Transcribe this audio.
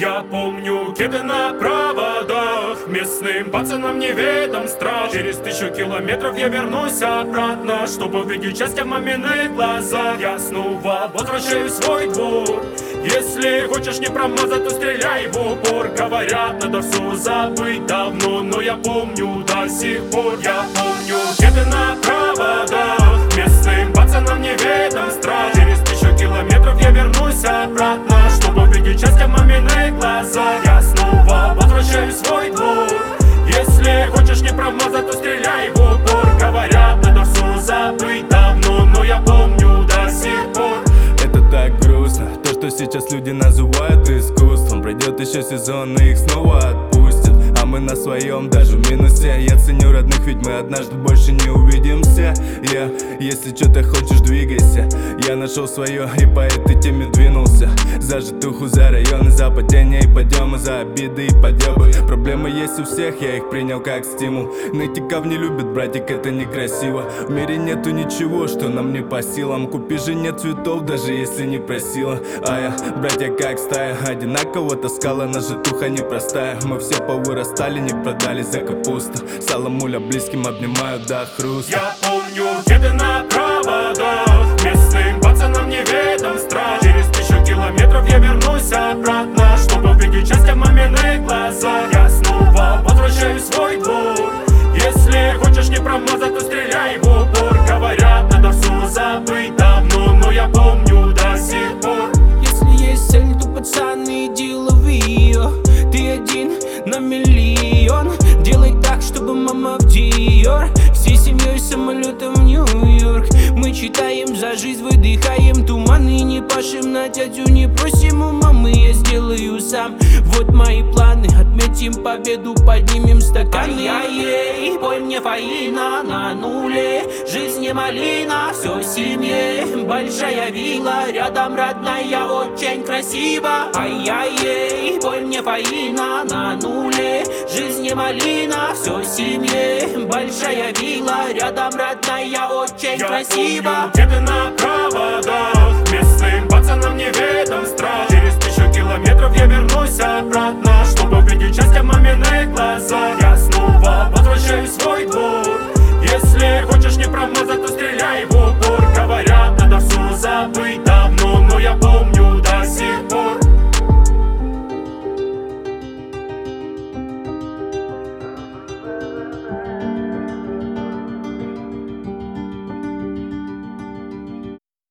Я помню кеды на проводах, местным пацанам неведом страх. Через 1000 километров я вернусь обратно, чтобы увидеть счастье в маминых глазах. Я снова возвращаюсь в свой двор. Если хочешь не промазать, то стреляй в упор. Говорят, надо все забыть давно, но я помню до сих пор. Я помню кеды на проводах, местным пацанам неведом страх. Через 1000 километров я вернусь обратно, чтобы увидеть счастье в маминых глазах. Я снова возвращаюсь в свой двор. Если хочешь не промазать, то стреляй в упор. Говорят, надо все забыть давно, но я помню до сих пор. Это так грустно, то, что сейчас люди называют искусством. Пройдет еще сезон и их снова отпустят, а мы на своем, даже в минусе. Я ценю родных, ведь мы однажды больше не увидимся. Если что-то хочешь, двигайся. Я нашел свое и по этой теме двинулся. За житуху, за районы, за падения и подъемы, за обиды и подъебы. Проблемы есть у всех, я их принял как стимул. Нытиков не любят, братик, это некрасиво. В мире нету ничего, что нам не по силам. Купи жене цветов, даже если не просила. А я, братья, как стая, одинаково таскала. На житуха непростая. Мы все повырастали, не продались за капусту. Сало муля близким обнимают до хруста. Я помню кеды на проводах, местным пацанам неведом страх. Через 1000 километров я вернусь обратно, чтобы увидеть счастье в маминых глазах. Я снова возвращаюсь в свой двор. Если хочешь не промазать, то стреляй в упор. Говорят, надо все забыть давно, но я помню до сих пор. Если есть цель, то пацан, иди лови ее. Ты один на миллион. Делай так, чтобы мама в Диор. Всей семьей самолетом в Нью-Йорк. Мы читаем за жизнь, выдыхаем туманы. Не пашем на дядю, не просим у мамы. Я сделаю сам, вот мои планы. Отметим победу, поднимем стаканы. Ай-яй, пой мне Фаина на нуле. Жизнь не малина, все в семье. Большая вилла, рядом родная, очень красиво. Ай-яй, пой мне Фаина на нуле. Жизнь не малина, все в семье. Большая вилла, рядом родная, очень красиво. Я помню кеды на проводах, местным пацанам неведом страх. Через 1000 километров я вернусь обратно, чтобы увидеть счастье в маминых глазах. Я снова возвращаюсь в свой двор. Если хочешь не промазать, то